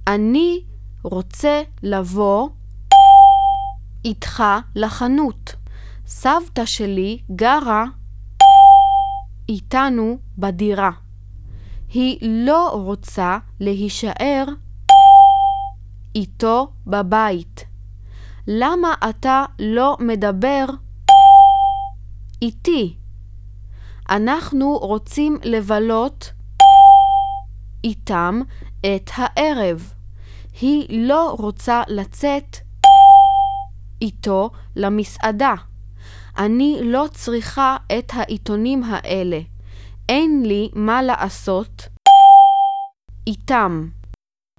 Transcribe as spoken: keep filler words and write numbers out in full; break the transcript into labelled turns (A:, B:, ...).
A: אני רוצה לבוא איתך לחנות. סבתא שלי גרה איתנו בדירה. היא לא רוצה להישאר איתו בבית. למה אתה לא מדבר איתי? אנחנו רוצים לבלות איתם את הערב. היא לא רוצה לצאת איתו למסעדה. אני לא צריכה את העיתונים האלה. אין לי מה לעשות איתם.